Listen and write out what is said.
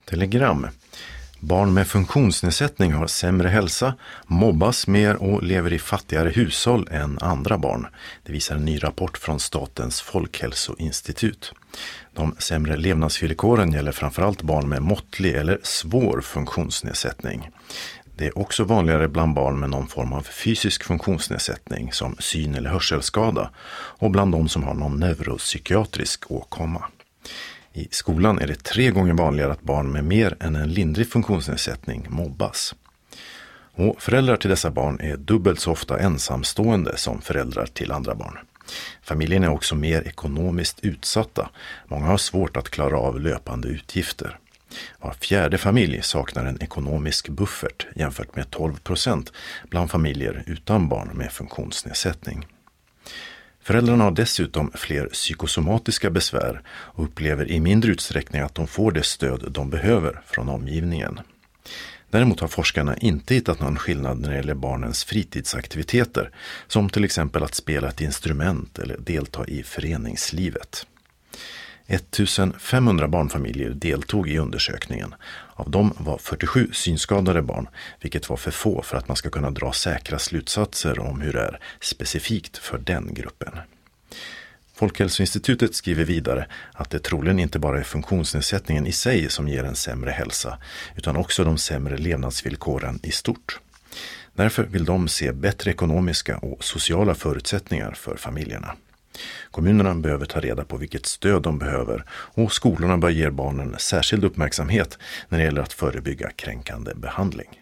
Telegram. Barn med funktionsnedsättning har sämre hälsa, mobbas mer och lever i fattigare hushåll än andra barn. Det visar en ny rapport från Statens folkhälsoinstitut. De sämre levnadsvillkoren gäller framförallt barn med måttlig eller svår funktionsnedsättning. Det är också vanligare bland barn med någon form av fysisk funktionsnedsättning som syn- eller hörselskada och bland de som har någon neuropsykiatrisk åkomma. I skolan är det 3 gånger vanligare att barn med mer än en lindrig funktionsnedsättning mobbas. Och föräldrar till dessa barn är dubbelt så ofta ensamstående som föräldrar till andra barn. Familjen är också mer ekonomiskt utsatta. Många har svårt att klara av löpande utgifter. Var 4:e familj saknar en ekonomisk buffert jämfört med 12% bland familjer utan barn med funktionsnedsättning. Föräldrarna har dessutom fler psykosomatiska besvär och upplever i mindre utsträckning att de får det stöd de behöver från omgivningen. Däremot har forskarna inte hittat någon skillnad när det gäller barnens fritidsaktiviteter, som till exempel att spela ett instrument eller delta i föreningslivet. 1500 barnfamiljer deltog i undersökningen. Av dem var 47 synskadade barn, vilket var för få för att man ska kunna dra säkra slutsatser om hur det är specifikt för den gruppen. Folkhälsoinstitutet skriver vidare att det troligen inte bara är funktionsnedsättningen i sig som ger en sämre hälsa, utan också de sämre levnadsvillkoren i stort. Därför vill de se bättre ekonomiska och sociala förutsättningar för familjerna. Kommunerna behöver ta reda på vilket stöd de behöver och skolorna bör ge barnen särskild uppmärksamhet när det gäller att förebygga kränkande behandling.